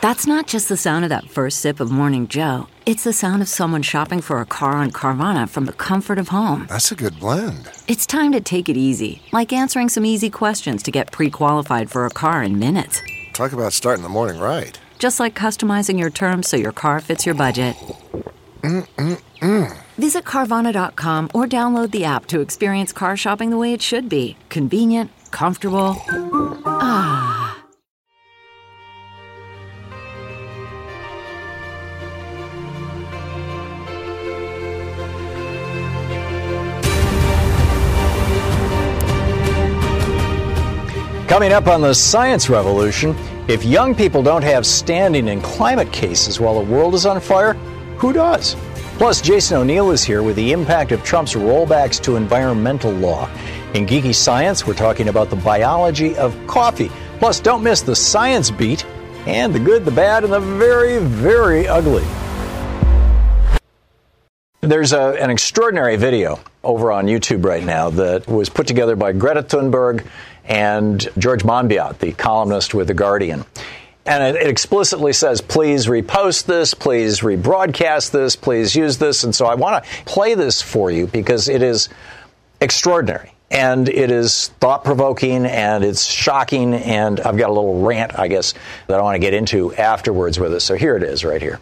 That's not just the sound of that first sip of Morning Joe. It's the sound of someone shopping for a car on Carvana from the comfort of home. That's a good blend. It's time to take it easy, like answering some easy questions to get pre-qualified for a car in minutes. Talk about starting the morning right. Just like customizing your terms so your car fits your budget. Visit Carvana.com or download the app to experience car shopping the way it should be. Convenient, comfortable. Ah. Coming up on the Science Revolution, if young people don't have standing in climate cases while the world is on fire, who does? Plus, Jason O'Neill is here with the impact of Trump's rollbacks to environmental law. In Geeky Science, we're talking about the biology of coffee. Plus, don't miss the science beat and the good, the bad, and the very, very ugly. There's an extraordinary video over on YouTube right now that was put together by Greta Thunberg and George Monbiot, the columnist with The Guardian. And it explicitly says, please repost this, please rebroadcast this, please use this. And so I want to play this for you because it is extraordinary. And it is thought-provoking, and it's shocking, and I've got a little rant, I guess, that I want to get into afterwards with us. So here it is right here.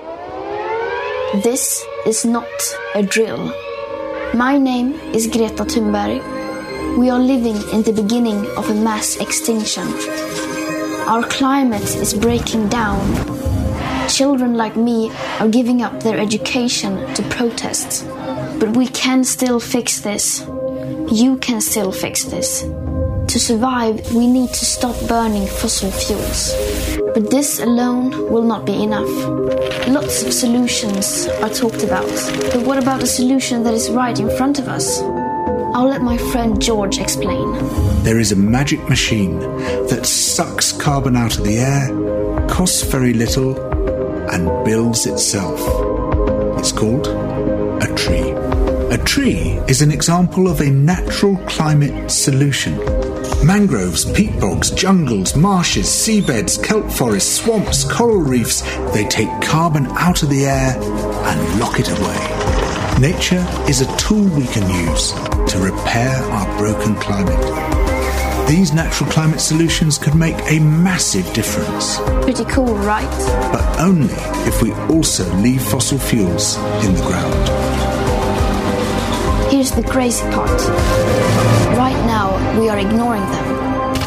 This is not a drill. My name is Greta Thunberg. We are living in the beginning of a mass extinction. Our climate is breaking down. Children like me are giving up their education to protest. But we can still fix this. You can still fix this. To survive, we need to stop burning fossil fuels. But this alone will not be enough. Lots of solutions are talked about. But what about a solution that is right in front of us? I'll let my friend George explain. There is a magic machine that sucks carbon out of the air, costs very little, and builds itself. It's called a tree. A tree is an example of a natural climate solution. Mangroves, peat bogs, jungles, marshes, seabeds, kelp forests, swamps, coral reefs, they take carbon out of the air and lock it away. Nature is a tool we can use to repair our broken climate. These natural climate solutions could make a massive difference. Pretty cool, right? But only if we also leave fossil fuels in the ground. Here's the crazy part. Right now, we are ignoring them.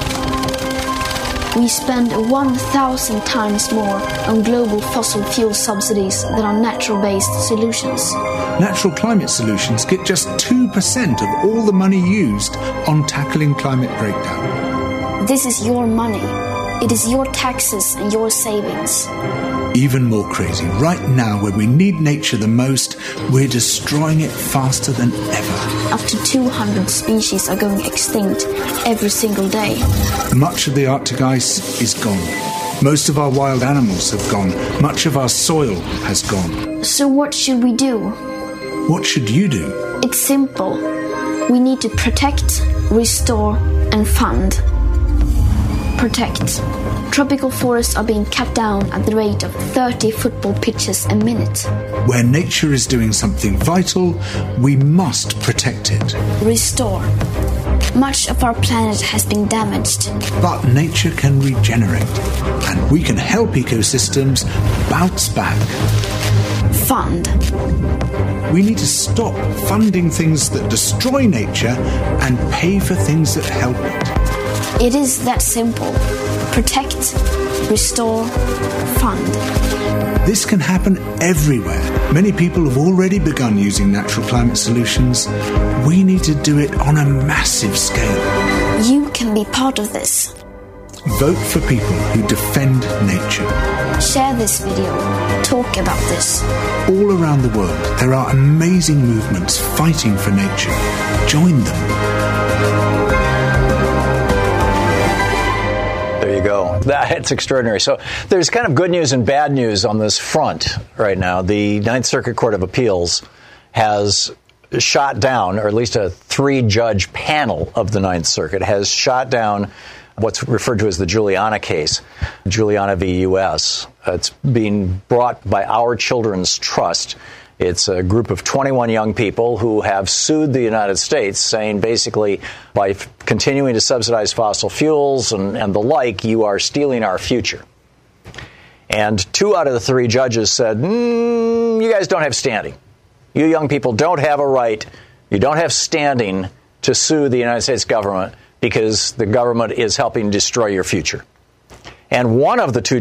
We spend 1,000 times more on global fossil fuel subsidies than on natural-based solutions. Natural climate solutions get just 2% of all the money used on tackling climate breakdown. This is your money. It is your taxes and your savings. Even more crazy, right now when we need nature the most, we're destroying it faster than ever. Up to 200 species are going extinct every single day. Much of the Arctic ice is gone. Most of our wild animals have gone. Much of our soil has gone. So what should we do? What should you do? It's simple. We need to protect, restore, and fund. Protect. Tropical forests are being cut down at the rate of 30 football pitches a minute. Where nature is doing something vital, we must protect it. Restore. Much of our planet has been damaged. But nature can regenerate, and we can help ecosystems bounce back. Fund. We need to stop funding things that destroy nature and pay for things that help it. It is that simple. Protect, restore, fund. This can happen everywhere. Many people have already begun using natural climate solutions. We need to do it on a massive scale. You can be part of this. Vote for people who defend nature. Share this video. Talk about this. All around the world, there are amazing movements fighting for nature. Join them. There you go. That's extraordinary. So there's kind of good news and bad news on this front right now. The Ninth Circuit Court of Appeals has shot down, or at least a 3-judge panel of the Ninth Circuit has shot down what's referred to as the Juliana case, Juliana v. U.S. It's being brought by Our Children's Trust. It's a group of 21 young people who have sued the United States, saying basically by continuing to subsidize fossil fuels and the like, you are stealing our future. And 2 out of the 3 judges said, you guys don't have standing. You young people don't have a right. You don't have standing to sue the United States government because the government is helping destroy your future. And one of the 2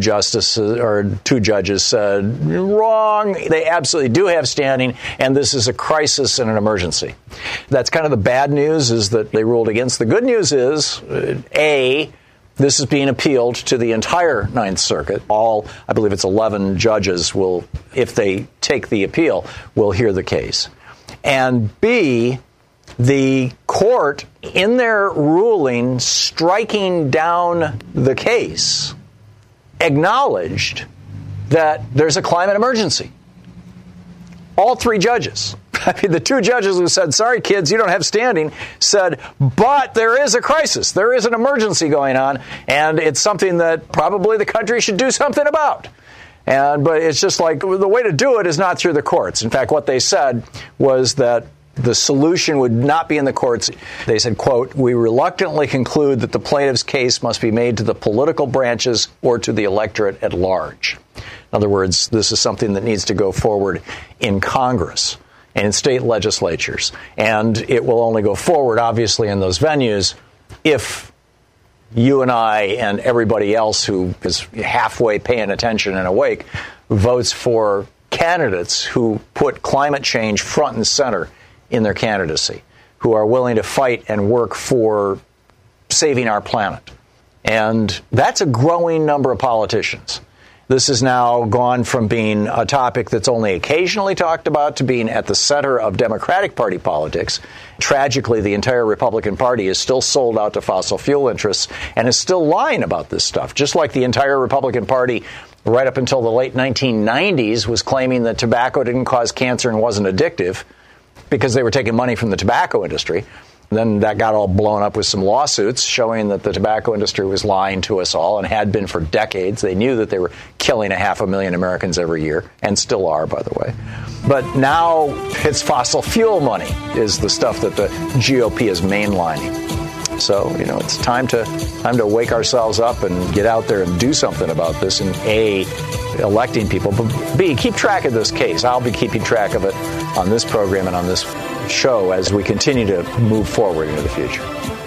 judges said, wrong, they absolutely do have standing, and this is a crisis and an emergency. That's kind of the bad news, is that they ruled against. The good news is, A, this is being appealed to the entire Ninth Circuit. All, I believe it's 11 judges will, if they take the appeal, will hear the case. And B, the court, in their ruling striking down the case, acknowledged that there's a climate emergency. All 3 judges. I mean, the 2 judges who said, sorry, kids, you don't have standing, said, but there is a crisis. There is an emergency going on, and it's something that probably the country should do something about. But it's just like the way to do it is not through the courts. In fact, what they said was that the solution would not be in the courts. They said, quote, we reluctantly conclude that the plaintiff's case must be made to the political branches or to the electorate at large. In other words, this is something that needs to go forward in Congress and in state legislatures. And it will only go forward, obviously, in those venues if you and I and everybody else who is halfway paying attention and awake votes for candidates who put climate change front and center in their candidacy, who are willing to fight and work for saving our planet. And that's a growing number of politicians. This has now gone from being a topic that's only occasionally talked about to being at the center of Democratic Party politics. Tragically, the entire Republican Party is still sold out to fossil fuel interests and is still lying about this stuff, just like the entire Republican Party right up until the late 1990s was claiming that tobacco didn't cause cancer and wasn't addictive, because they were taking money from the tobacco industry. Then that got all blown up with some lawsuits showing that the tobacco industry was lying to us all and had been for decades. They knew that they were killing 500,000 Americans every year, and still are, by the way. But now it's fossil fuel money is the stuff that the GOP is mainlining. So, it's time to wake ourselves up and get out there and do something about this, and A, electing people, but B, keep track of this case. I'll be keeping track of it on this program and on this show as we continue to move forward into the future.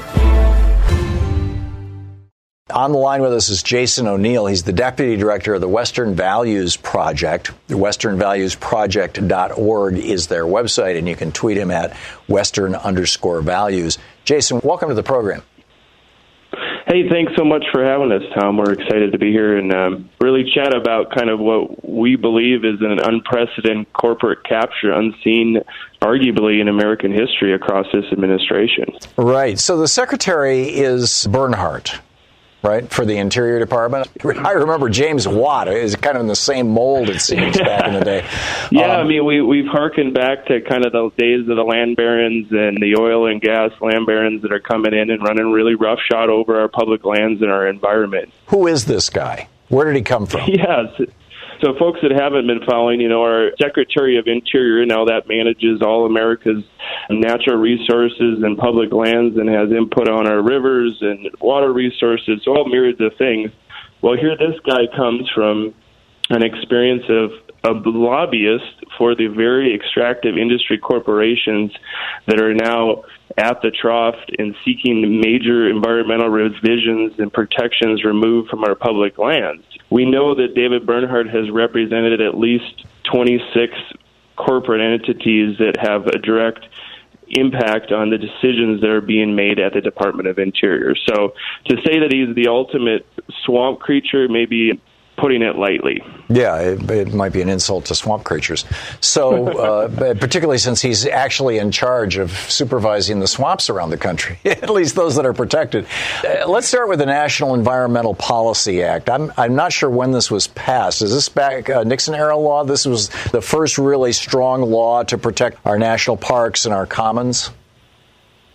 On the line with us is Jason O'Neill. He's the Deputy Director of the Western Values Project. The westernvaluesproject.org is their website, and you can tweet him at Western_values. Jason, welcome to the program. Hey, thanks so much for having us, Tom. We're excited to be here and really chat about kind of what we believe is an unprecedented corporate capture, unseen, arguably, in American history across this administration. Right. So the Secretary is Bernhardt, right, for the Interior Department. I remember James Watt is kind of in the same mold, it seems, back in the day. Yeah, I mean, we've hearkened back to kind of the days of the land barons and the oil and gas land barons that are coming in and running really roughshod over our public lands and our environment. Who is this guy? Where did he come from? Yes. So folks that haven't been following, our Secretary of Interior now that manages all America's natural resources and public lands and has input on our rivers and water resources, all myriads of things. Well, here this guy comes from an experience of a lobbyist for the very extractive industry corporations that are now at the trough and seeking major environmental revisions and protections removed from our public lands. We know that David Bernhardt has represented at least 26 corporate entities that have a direct impact on the decisions that are being made at the Department of Interior. So to say that he's the ultimate swamp creature may be putting it lightly. Yeah, it might be an insult to swamp creatures. So, particularly since he's actually in charge of supervising the swamps around the country, at least those that are protected. Let's start with the National Environmental Policy Act. I'm not sure when this was passed. Is this back Nixon-era law? This was the first really strong law to protect our national parks and our commons?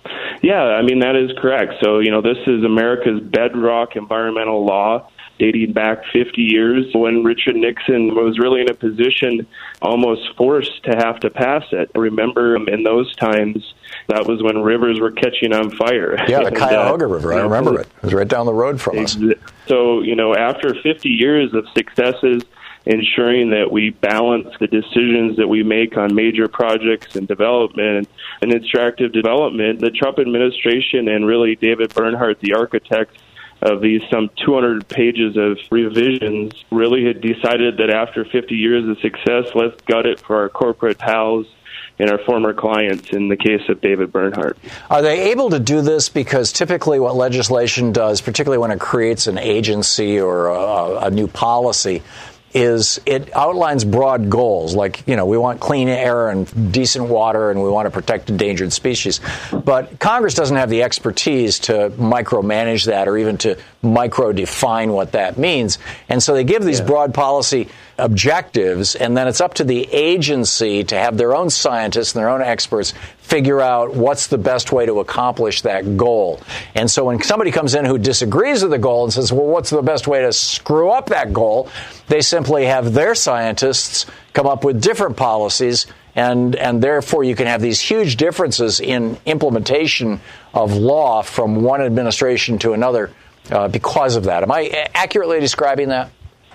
Yeah, I mean, that is correct. So, this is America's bedrock environmental law, dating back 50 years when Richard Nixon was really in a position almost forced to have to pass it. I remember in those times, that was when rivers were catching on fire. Yeah, the Cuyahoga River, I remember it. It was right down the road from us. So, after 50 years of successes, ensuring that we balance the decisions that we make on major projects and development and extractive development, the Trump administration and really David Bernhardt, the architect of these some 200 pages of revisions, really had decided that after 50 years of success, let's gut it for our corporate pals and our former clients in the case of David Bernhardt. Are they able to do this because typically what legislation does, particularly when it creates an agency or a new policy, is it outlines broad goals, like, we want clean air and decent water and we want to protect endangered species. But Congress doesn't have the expertise to micromanage that or even to micro-define what that means. And so they give these broad policy objectives, and then it's up to the agency to have their own scientists and their own experts figure out what's the best way to accomplish that goal. And so when somebody comes in who disagrees with the goal and says, well, what's the best way to screw up that goal, they simply have their scientists come up with different policies, and therefore you can have these huge differences in implementation of law from one administration to another because of that. Am I accurately describing that?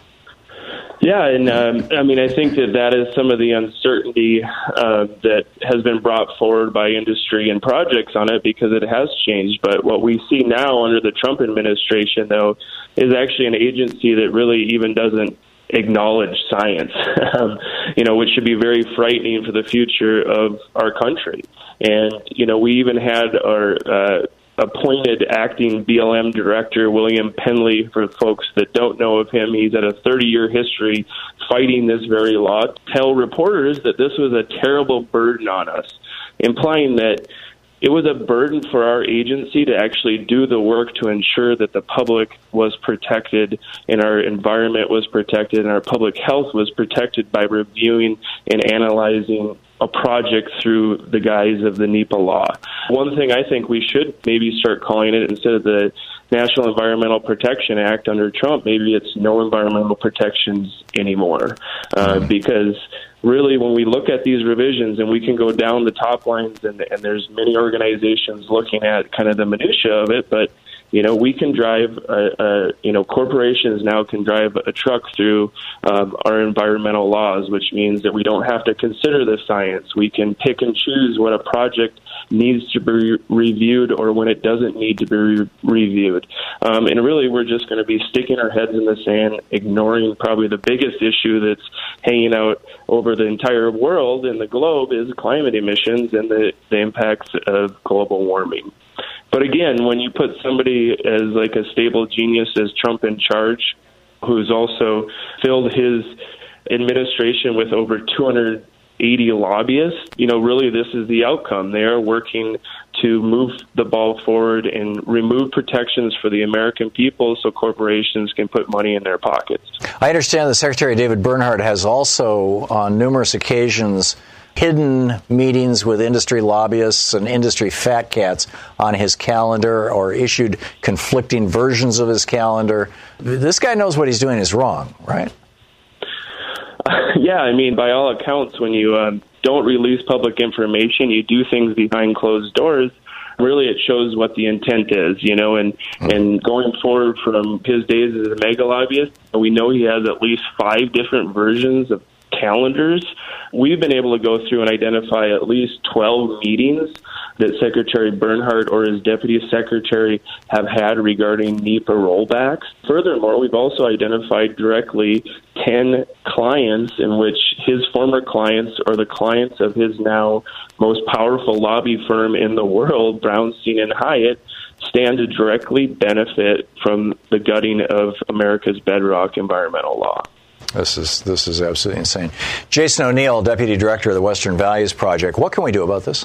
Yeah, and I think that is some of the uncertainty that has been brought forward by industry and projects on it because it has changed. But what we see now under the Trump administration, though, is actually an agency that really even doesn't acknowledge science, which should be very frightening for the future of our country. And, we even had our appointed acting BLM director, William Penley, for folks that don't know of him. He's had a 30-year history fighting this very law, tell reporters that this was a terrible burden on us, implying that it was a burden for our agency to actually do the work to ensure that the public was protected and our environment was protected and our public health was protected by reviewing and analyzing a project through the guise of the NEPA law. One thing I think we should maybe start calling it, instead of the National Environmental Protection Act under Trump, maybe it's no environmental protections anymore. Because really, when we look at these revisions, and we can go down the top lines, and there's many organizations looking at kind of the minutia of it, but we can drive, corporations now can drive a truck through our environmental laws, which means that we don't have to consider the science. We can pick and choose what a project needs to be reviewed or when it doesn't need to be reviewed. And really, we're just going to be sticking our heads in the sand, ignoring probably the biggest issue that's hanging out over the entire world and the globe is climate emissions and the impacts of global warming. But again, when you put somebody as like a stable genius as Trump in charge, who's also filled his administration with over 280 lobbyists, really this is the outcome. They are working to move the ball forward and remove protections for the American people so corporations can put money in their pockets. I understand that Secretary David Bernhardt has also, on numerous occasions, hidden meetings with industry lobbyists and industry fat cats on his calendar or issued conflicting versions of his calendar. This guy knows what he's doing is wrong, right? Yeah, by all accounts, when you don't release public information, you do things behind closed doors, really it shows what the intent is, and going forward from his days as a mega lobbyist, we know he has at least 5 different versions of calendars. We've been able to go through and identify at least 12 meetings that Secretary Bernhardt or his deputy secretary have had regarding NEPA rollbacks. Furthermore, we've also identified directly 10 clients in which his former clients or the clients of his now most powerful lobby firm in the world, Brownstein and Hyatt, stand to directly benefit from the gutting of America's bedrock environmental law. This is absolutely insane. Jason O'Neill, Deputy Director of the Western Values Project. What can we do about this?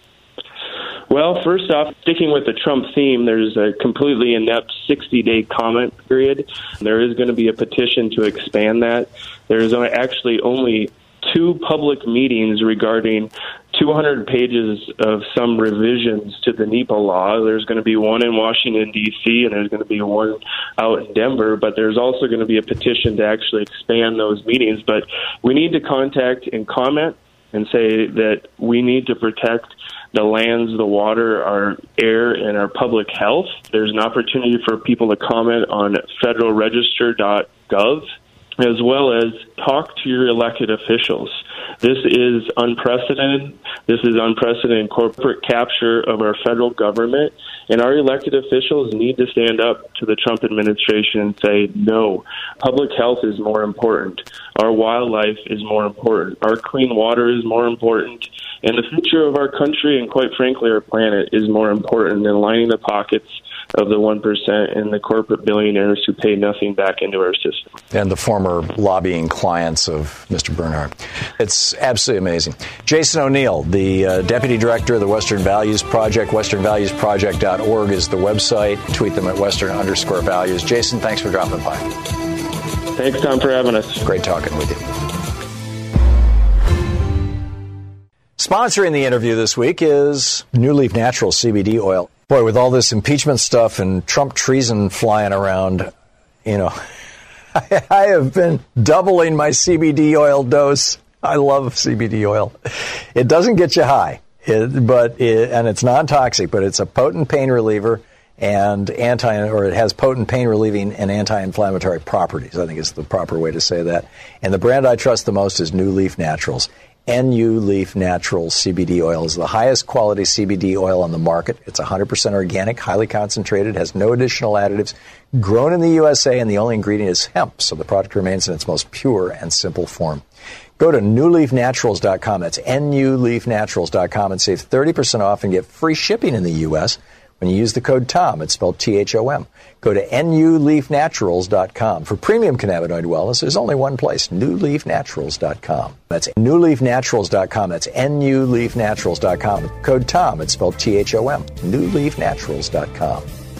Well, first off, sticking with the Trump theme, there's a completely inept 60-day comment period. There is going to be a petition to expand that. There's actually only 2 public meetings regarding 200 pages of some revisions to the NEPA law. There's going to be one in Washington, D.C., and there's going to be one out in Denver, but there's also going to be a petition to actually expand those meetings. But we need to contact and comment and say that we need to protect the lands, the water, our air, and our public health. There's an opportunity for people to comment on federalregister.gov, as well as talk to your elected officials. This is unprecedented. This is unprecedented corporate capture of our federal government, and our elected officials need to stand up to the Trump administration and say, no, public health is more important. Our wildlife is more important. Our clean water is more important. And the future of our country and, quite frankly, our planet is more important than lining the pockets of the 1% and the corporate billionaires who pay nothing back into our system. And the former lobbying clients of Mr. Bernhardt. It's absolutely amazing. Jason O'Neill, the Deputy Director of the Western Values Project, westernvaluesproject.org is the website. Tweet them at Western_values. Jason, thanks for dropping by. Thanks, Tom, for having us. Great talking with you. Sponsoring the interview this week is New Leaf Naturals CBD oil. Boy, with all this impeachment stuff and Trump treason flying around, you know, I have been doubling my CBD oil dose. I love CBD oil. It doesn't get you high, and it's non-toxic, but it's a potent pain reliever and it has potent pain relieving and anti-inflammatory properties. I think is the proper way to say that. And the brand I trust the most is New Leaf Naturals. NU Leaf Naturals CBD oil is the highest quality CBD oil on the market. It's 100% organic, highly concentrated, has no additional additives, grown in the USA, and the only ingredient is hemp, so the product remains in its most pure and simple form. Go to newleafnaturals.com. That's newleafnaturals.com and save 30% off and get free shipping in the U.S. when you use the code TOM. It's spelled THOM. Go to newleafnaturals.com. For premium cannabinoid wellness, there's only one place, newleafnaturals.com. That's newleafnaturals.com. That's newleafnaturals.com. Code TOM. It's spelled THOM. newleafnaturals.com.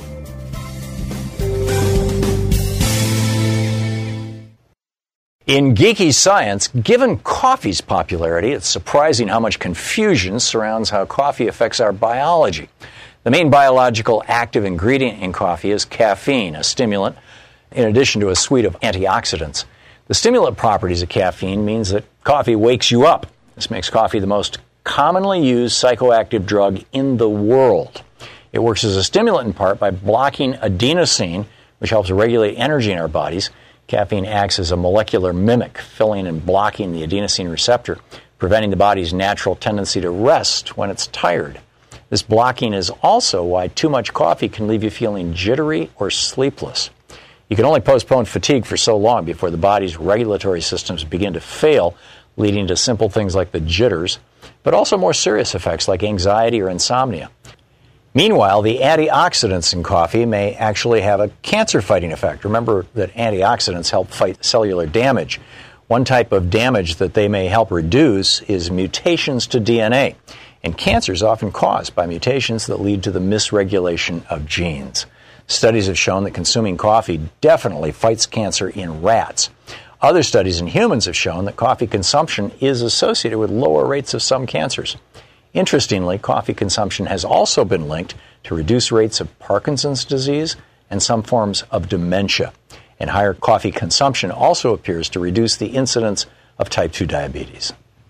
In geeky science, given coffee's popularity, it's surprising how much confusion surrounds how coffee affects our biology. The main biological active ingredient in coffee is caffeine, a stimulant, in addition to a suite of antioxidants. The stimulant properties of caffeine means that coffee wakes you up. This makes coffee the most commonly used psychoactive drug in the world. It works as a stimulant in part by blocking adenosine, which helps regulate energy in our bodies. Caffeine acts as a molecular mimic, filling and blocking the adenosine receptor, preventing the body's natural tendency to rest when it's tired. This blocking is also why too much coffee can leave you feeling jittery or sleepless. You can only postpone fatigue for so long before the body's regulatory systems begin to fail, leading to simple things like the jitters, but also more serious effects like anxiety or insomnia. Meanwhile, the antioxidants in coffee may actually have a cancer-fighting effect. Remember that antioxidants help fight cellular damage. One type of damage that they may help reduce is mutations to DNA. And cancer is often caused by mutations that lead to the misregulation of genes. Studies have shown that consuming coffee definitely fights cancer in rats. Other studies in humans have shown that coffee consumption is associated with lower rates of some cancers. Interestingly, coffee consumption has also been linked to reduced rates of Parkinson's disease and some forms of dementia. And higher coffee consumption also appears to reduce the incidence of type 2 diabetes.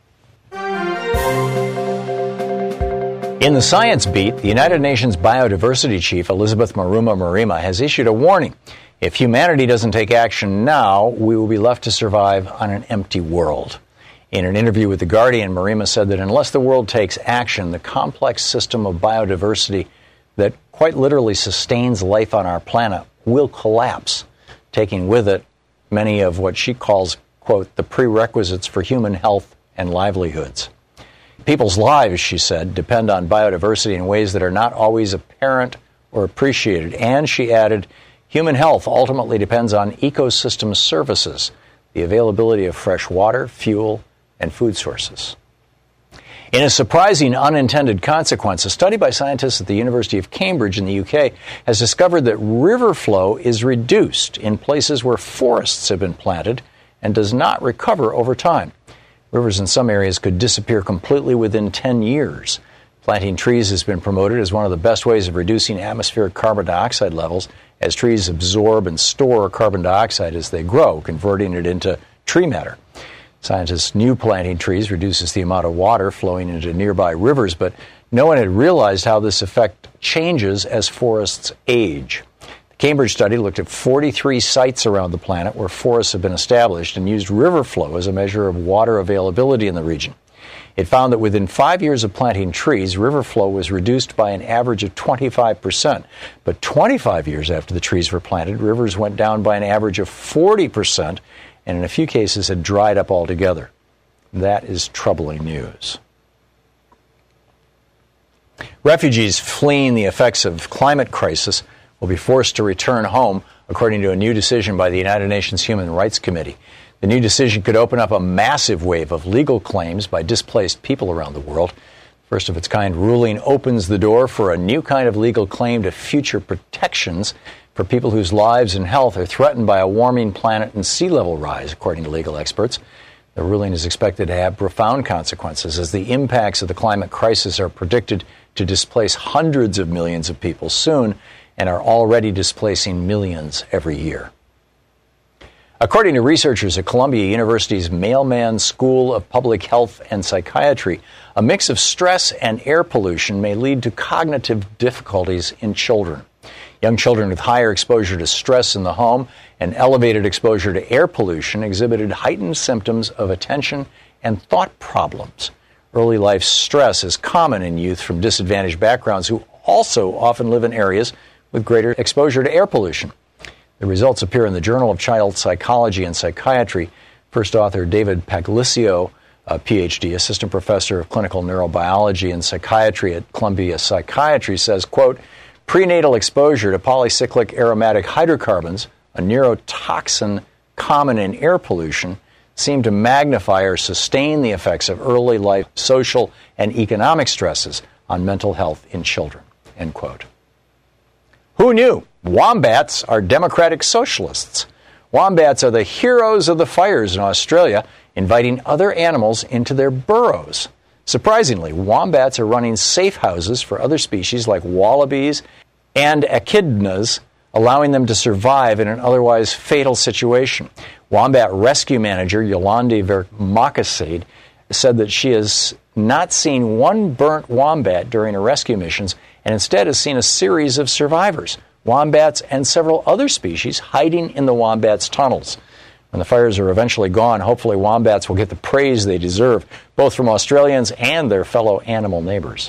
In the Science Beat, the United Nations Biodiversity Chief, Elizabeth Maruma has issued a warning. If humanity doesn't take action now, we will be left to survive on an empty world. In an interview with The Guardian, Maruma said that unless the world takes action, the complex system of biodiversity that quite literally sustains life on our planet will collapse, taking with it many of what she calls, quote, the prerequisites for human health and livelihoods. People's lives, she said, depend on biodiversity in ways that are not always apparent or appreciated. And, she added, human health ultimately depends on ecosystem services, the availability of fresh water, fuel, and food sources. In a surprising unintended consequence, a study by scientists at the University of Cambridge in the UK has discovered that river flow is reduced in places where forests have been planted and does not recover over time. Rivers in some areas could disappear completely within 10 years. Planting trees has been promoted as one of the best ways of reducing atmospheric carbon dioxide levels, as trees absorb and store carbon dioxide as they grow, converting it into tree matter. Scientists knew planting trees reduces the amount of water flowing into nearby rivers, but no one had realized how this effect changes as forests age. The Cambridge study looked at 43 sites around the planet where forests have been established and used river flow as a measure of water availability in the region. It found that within 5 years of planting trees, river flow was reduced by an average of 25%. But 25 years after the trees were planted, rivers went down by an average of 40%, and in a few cases had dried up altogether. That is troubling news. Refugees fleeing the effects of climate crisis will be forced to return home, according to a new decision by the United Nations Human Rights Committee. The new decision could open up a massive wave of legal claims by displaced people around the world. First of its kind ruling opens the door for a new kind of legal claim to future protections for people whose lives and health are threatened by a warming planet and sea level rise, according to legal experts. The ruling is expected to have profound consequences, as the impacts of the climate crisis are predicted to displace hundreds of millions of people soon and are already displacing millions every year. According to researchers at Columbia University's Mailman School of Public Health and Psychiatry, a mix of stress and air pollution may lead to cognitive difficulties in children. Young children with higher exposure to stress in the home and elevated exposure to air pollution exhibited heightened symptoms of attention and thought problems. Early life stress is common in youth from disadvantaged backgrounds who also often live in areas with greater exposure to air pollution. The results appear in the Journal of Child Psychology and Psychiatry. First author David Paglicio, a PhD, assistant professor of clinical neurobiology and psychiatry at Columbia Psychiatry, says, quote, prenatal exposure to polycyclic aromatic hydrocarbons, a neurotoxin common in air pollution, seem to magnify or sustain the effects of early life social and economic stresses on mental health in children, end quote. Who knew? Wombats are democratic socialists. Wombats are the heroes of the fires in Australia, inviting other animals into their burrows. Surprisingly, wombats are running safe houses for other species like wallabies and echidnas, allowing them to survive in an otherwise fatal situation. Wombat rescue manager Yolande Vermakasade said that she has not seen one burnt wombat during her rescue missions and instead has seen a series of survivors, wombats and several other species hiding in the wombats' tunnels. When the fires are eventually gone, hopefully wombats will get the praise they deserve, both from Australians and their fellow animal neighbors.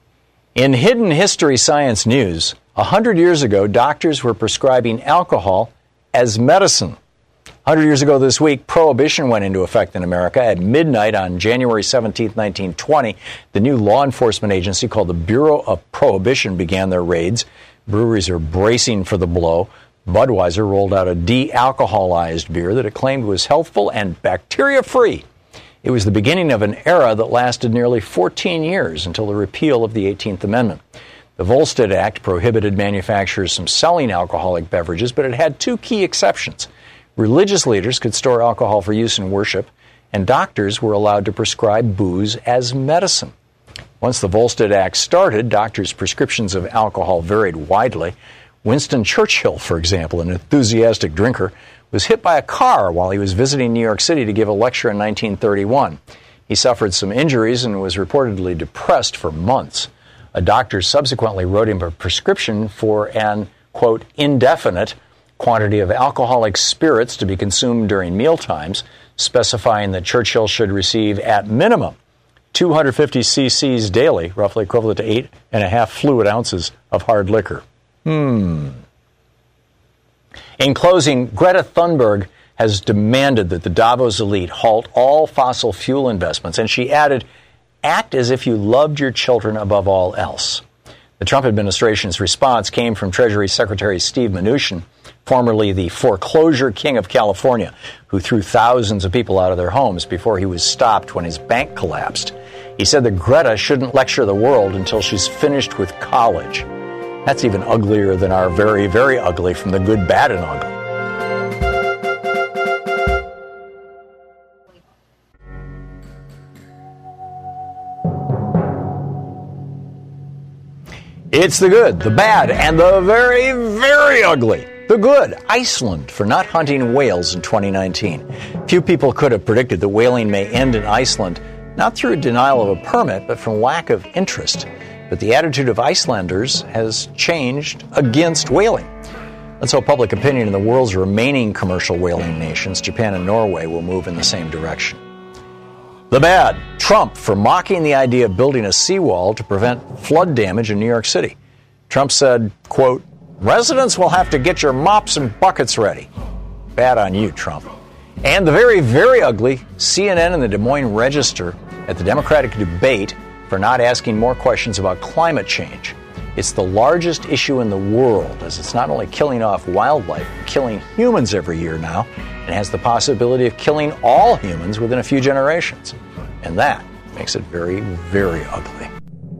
In Hidden History Science News, 100 years ago, doctors were prescribing alcohol as medicine. 100 years ago this week, Prohibition went into effect in America. At midnight on January 17, 1920, the new law enforcement agency called the Bureau of Prohibition began their raids. Breweries are bracing for the blow. Budweiser rolled out a de-alcoholized beer that it claimed was healthful and bacteria-free. It was the beginning of an era that lasted nearly 14 years until the repeal of the 18th Amendment. The Volstead Act prohibited manufacturers from selling alcoholic beverages, but it had two key exceptions. Religious leaders could store alcohol for use in worship, and doctors were allowed to prescribe booze as medicine. Once the Volstead Act started, doctors' prescriptions of alcohol varied widely. Winston Churchill, for example, an enthusiastic drinker, was hit by a car while he was visiting New York City to give a lecture in 1931. He suffered some injuries and was reportedly depressed for months. A doctor subsequently wrote him a prescription for an, quote, indefinite quantity of alcoholic spirits to be consumed during mealtimes, specifying that Churchill should receive, at minimum, 250 cc's daily, roughly equivalent to 8.5 fluid ounces of hard liquor. In closing, Greta Thunberg has demanded that the Davos elite halt all fossil fuel investments, and she added, act as if you loved your children above all else. The Trump administration's response came from Treasury Secretary Steve Mnuchin, formerly the foreclosure king of California, who threw thousands of people out of their homes before he was stopped when his bank collapsed. He said that Greta shouldn't lecture the world until she's finished with college. That's even uglier than our very, very ugly from the good, bad, and ugly. It's the good, the bad, and the very, very ugly. The good, Iceland for not hunting whales in 2019. Few people could have predicted that whaling may end in Iceland, not through denial of a permit, but from lack of interest. But the attitude of Icelanders has changed against whaling. Let's hope public opinion in the world's remaining commercial whaling nations, Japan and Norway, will move in the same direction. The bad, Trump for mocking the idea of building a seawall to prevent flood damage in New York City. Trump said, quote, "Residents will have to get your mops and buckets ready." Bad on you, Trump. And the very, very ugly, CNN and the Des Moines Register at the Democratic debate for not asking more questions about climate change. It's the largest issue in the world, as it's not only killing off wildlife, but killing humans every year now, and has the possibility of killing all humans within a few generations. And that makes it very, very ugly.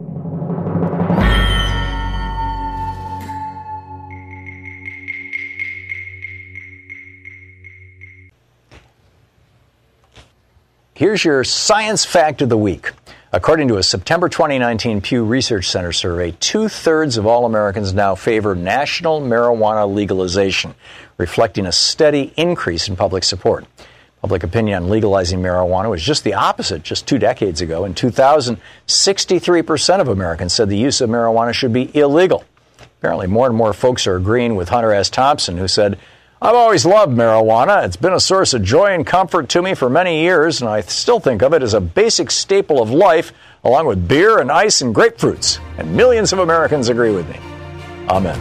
Here's your science fact of the week. According to a September 2019 Pew Research Center survey, 2/3 of all Americans now favor national marijuana legalization, reflecting a steady increase in public support. Public opinion on legalizing marijuana was just the opposite just 2 decades ago. In 2000, 63% of Americans said the use of marijuana should be illegal. Apparently, more and more folks are agreeing with Hunter S. Thompson, who said, "I've always loved marijuana. It's been a source of joy and comfort to me for many years, and I still think of it as a basic staple of life, along with beer and ice and grapefruits." And millions of Americans agree with me. Amen.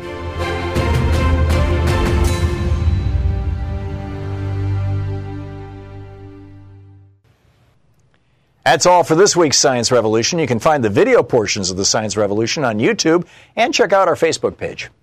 That's all for this week's Science Revolution. You can find the video portions of the Science Revolution on YouTube and check out our Facebook page.